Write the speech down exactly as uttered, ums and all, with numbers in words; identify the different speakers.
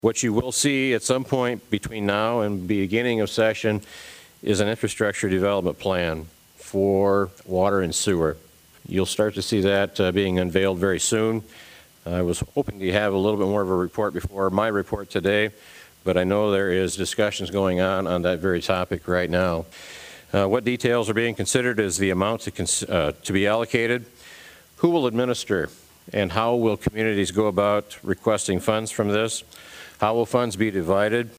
Speaker 1: What you will see at some point between now and beginning of session is an infrastructure development plan for water and sewer. You'll start to see that uh, being unveiled very soon. I was hoping to have a little bit more of a report before my report today, but I know there is discussions going on on that very topic right now. Uh, what details are being considered is the amount to, cons uh, to be allocated, who will administer, and how will communities go about requesting funds from this, how will funds be divided,